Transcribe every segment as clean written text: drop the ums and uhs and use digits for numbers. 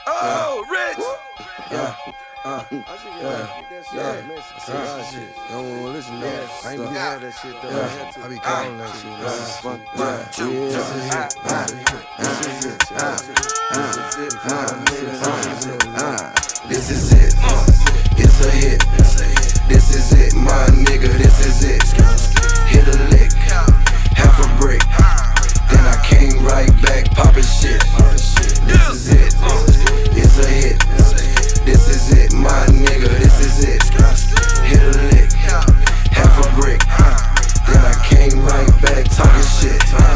Oh, Rich. Yeah. Shit. Don't wanna listen to that. I ain't be have that shit though. I be calling that shit. This is it. It's a hit. This is it, my nigga. This is it. Hit a lick, half a brick. Then I came right back poppin' shit. This is it. It's a hit. This is it, my nigga. This is it. Hit a lick, half a brick. Then I came right back talking shit.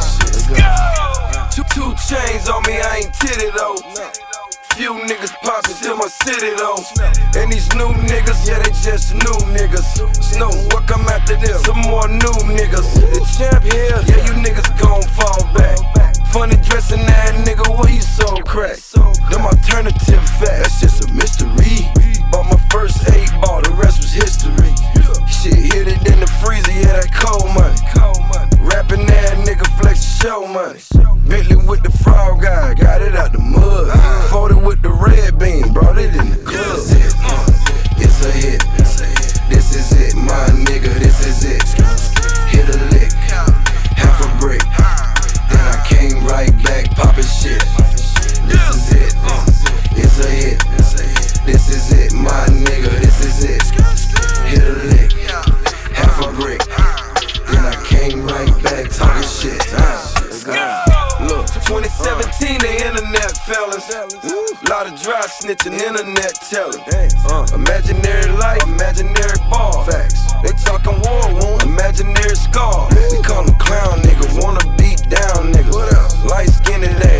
Two chains on me, I ain't titty though. Few niggas poppin' still my city though. And these new niggas, yeah, they just new niggas. Snow, what come after this? Some more new niggas. The champ here, yeah, you niggas gon' fall back. Funny dressing that nigga, where you so crack? Them alternative facts, that's just a mystery. Bought my first 8 ball, the rest was history. Shit, hit it in the freezer, yeah, that cold money. Rapping that nigga flex show money. Bentley with the frog guy, got it out the mud. Folded with the red beam, brought it in the club. This is it, it's a hit. This is it, my nigga, this is it. Hit a lick, half a brick. Then I came right back poppin' shit. This is it, it's a hit. This is it, my nigga, this is it. Hit a lick, half a brick. Then I came right back talking shit. Look, 2017, the internet fellas. Lot of dry snitching, internet telling. Imaginary life, imaginary ball. Facts. They talking war wound, imaginary scar. We call them clown niggas, wanna beat down niggas. Light skinned